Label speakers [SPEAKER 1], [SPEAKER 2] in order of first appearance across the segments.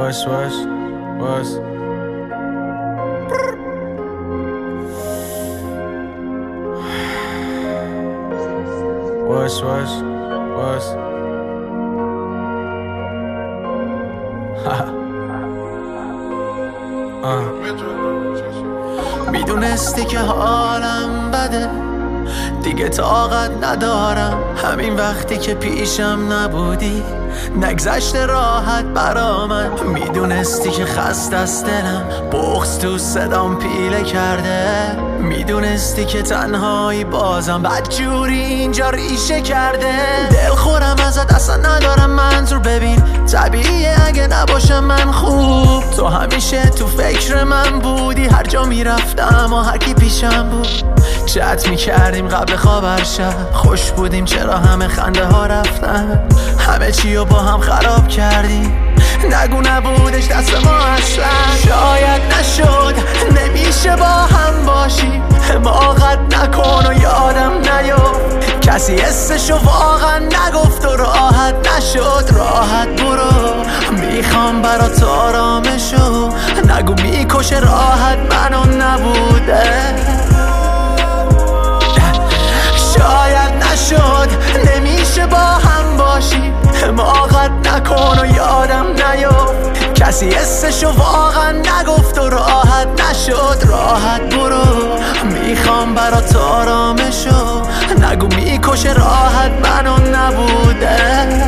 [SPEAKER 1] What's
[SPEAKER 2] میدونستی که حالم بده، دیگه طاقت ندارم. همین وقتی که پیشم نبودی نگذشت راحت برا من. میدونستی که خسته از دلم، بغض تو صدام پیله کرده. میدونستی که تنهایی بازم بدجوری اینجا ریشه کرده. دل خورم ازت اصلا ندارم منظور، ببین طبیعیه اگه نباشم من خوب. تو همیشه تو فکر من بودی، هر جا میرفتم و هر کی پیشم بود. چت میکردیم قبل خواب هر شب، خوش بودیم چرا همه خنده ها رفتن. همه چیو با هم خراب کردیم، نگو نبودش دست ما اصلا. شاید نشد نمیشه با هم باشی، حماقت نکن و یادم نیفت. کسی حسشو واقعا نگفت و راحت نشد. راحت برو، میخوام برات آرامشو. نگو میکشه راحت منو نبوده. شاید نشد نمیشه با هم باشی، حماقت نکن و یادم نیفت. کسی حسشو واقعا نگفت و راحت نشد. راحت برو، میخوام برات آرامشو. نگو میکشه راحت منو نبوده.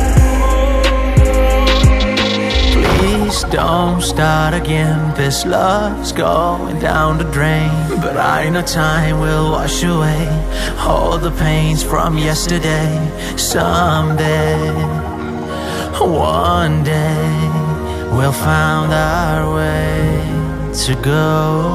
[SPEAKER 2] Please don't start again, this love's going down the drain. But I know time will wash away all the pains from yesterday. Someday, one day, we'll find our way to go.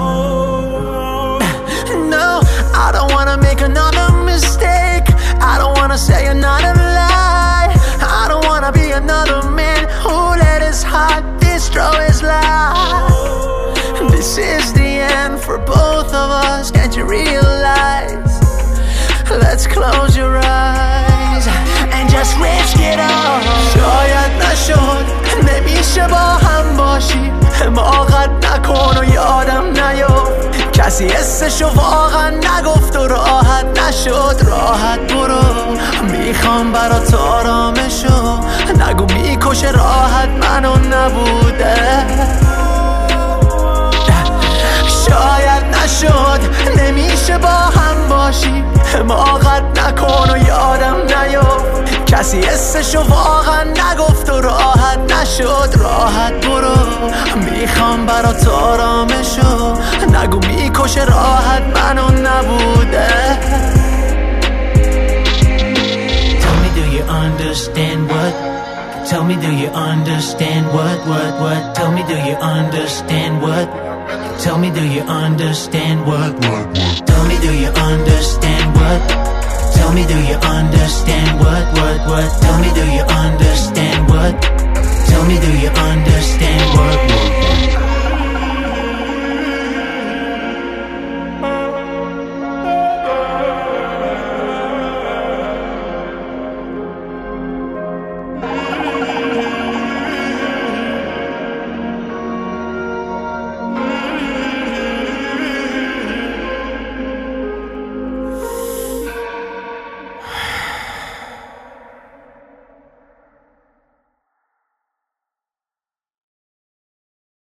[SPEAKER 2] No, I don't wanna make another mistake. I don't wanna say another lie. I don't wanna be another man who let his heart destroy his life. This is the end for both of us, can't you realize? Let's close your eyes and just risk it all. شاید نشد نمیشه با هم باشی، حماقت نکن و یادم نیفت. کسی حسشو واقعا نگفت و راحت نشد. راحت برو، میخوام برات آرامشو. نگو میکشه راحت منو نبوده. شاید نشد نمیشه با هم باشی، حماقت نکن و یادم نیفت. کسی حسشو واقعا نگفت و راحت نشد. راحت برو، میخوام برات آرامشو. نگو میکشه راحت منو نبوده. Tell me, do you understand what? Tell me, do you understand what? Tell me, do you understand what? Tell me, do you understand what? Tell me, do you understand what? Tell me, do you understand what? Tell me, do you understand?